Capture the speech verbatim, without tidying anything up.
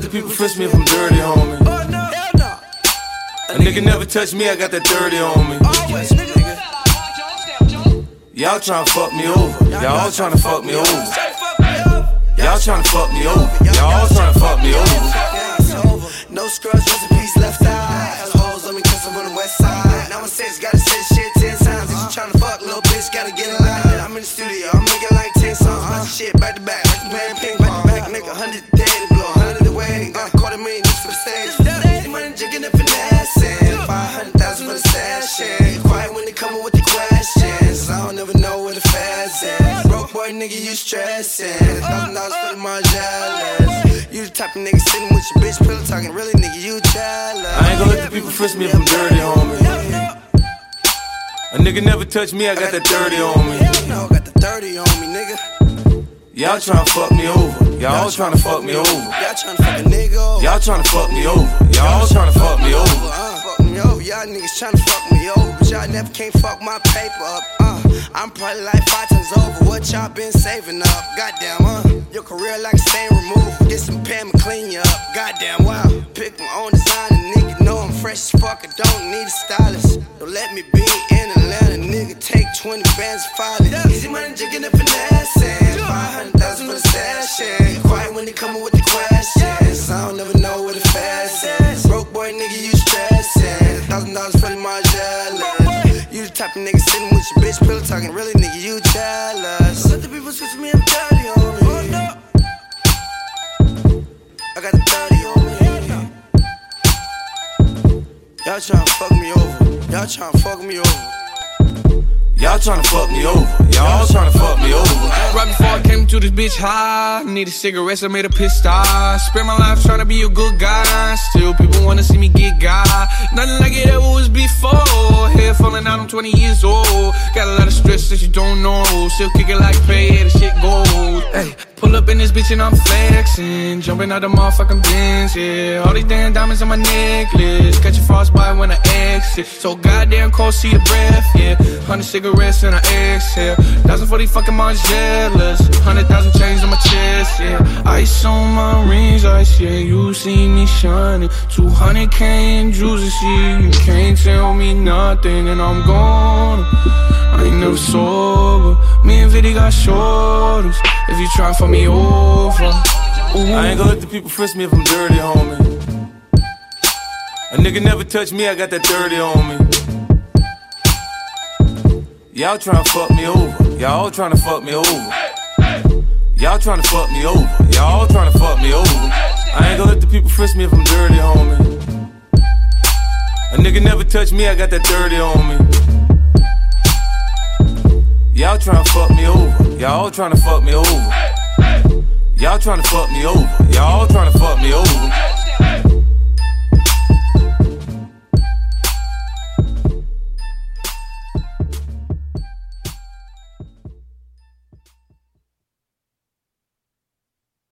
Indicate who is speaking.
Speaker 1: the people frisk me if I'm dirty, homie. A nigga never touch me, I got that dirty on me. Y'all tryna fuck me over. Y'all tryna fuck me over. Y'all tryna fuck me over. Y'all tryna fuck me over.
Speaker 2: No scrubs, just a piece left eye. Hoes on me cause I'm on the west side. Now I'm six, gotta say shit ten times. If you tryna fuck, little bitch, gotta get in line. I'm in the studio, I'm making like ten songs. My shit back to back, like I'm playing ping back to back. Nigga, hundred a day to blow, hundred away. Uh, quarter million just for the stage. Easy money, jigging up finessing. Five hundred thousand for the session. Quiet when they coming with the questions. I don't ever know where the fast is. Broke boy, nigga, you stressing. Thousand dollars for the Margiela's. You the type of nigga sitting with your bitch pillow talking really, nigga, you jealous.
Speaker 1: I ain't gon' let the people frisk me if I'm dirty, homie. A nigga never touch me, I got that dirty on me.
Speaker 2: No, got the dirty on me, nigga.
Speaker 1: Y'all tryna fuck me over. Y'all tryna fuck me over.
Speaker 2: Y'all tryna fuck a nigga over.
Speaker 1: Y'all tryna fuck me over. Y'all tryna fuck me over.
Speaker 2: Uh, fuck me over. Y'all niggas tryna fuck me over. But y'all never can't fuck my paper up. Uh, I'm probably like five times over what y'all been saving up. Goddamn, uh. Your career like a stain removed. Get some Pam and clean you up. Goddamn, wow. Pick my own design and nigga know I'm fresh as fuck. I don't need a stylist. Don't let me be in Atlanta, nigga. Take twenty bands and file it. Easy money, jigging up finessing. Five hundred thousand for the session. Quiet when they coming with the questions. I don't ever know where the fast is. Broke boy, nigga, you stressing. Thousand dollars for the Margiela's. You the type of nigga sitting with your bitch pillow talking really, nigga, you jealous. Let the people switch me, I'm dirty on me. I got the dirty on me. Y'all tryna fuck me over. Y'all tryna fuck me over.
Speaker 1: Y'all tryna fuck me over. Y'all tryna fuck me over.
Speaker 3: Right before I came to this bitch high, needed cigarettes, I made a piss style. Spent my life tryna be a good guy. Still people wanna see me get God. Nothing like it ever was before. Hair falling out, I'm twenty years old. Got a lot of stress that you don't know. Still kicking like pay, yeah, the shit gold. Hey, pull up in this bitch and I'm flexing. Jumping out the motherfucking Benz, yeah. All these damn diamonds on my necklace. Catch a frostbite when I exit. So goddamn cold, see the breath, yeah. Hundred cigarettes and I exhale. Thousand for these fucking Margiela's. Hundred thousand chains on my chest, yeah. Ice on my rings, ice, yeah. You see me shining. Two hundred K in juices, yeah. You can't tell me nothing and I'm gone. I ain't never sober. Me and Viddy got shoulders. If you try for me over, ooh.
Speaker 1: I ain't gon' let the people frisk me if I'm dirty, homie. A nigga never touch me, I got that dirty on me. Y'all tryna fuck me over. Y'all tryna fuck me over. Y'all tryna fuck me over. Y'all tryna fuck me over. I ain't gon' let the people frisk me if I'm dirty, homie. A nigga never touch me, I got that dirty on me. Y'all tryna fuck me over. Y'all tryna fuck me over. Y'all tryna fuck me over. Y'all tryna fuck me over.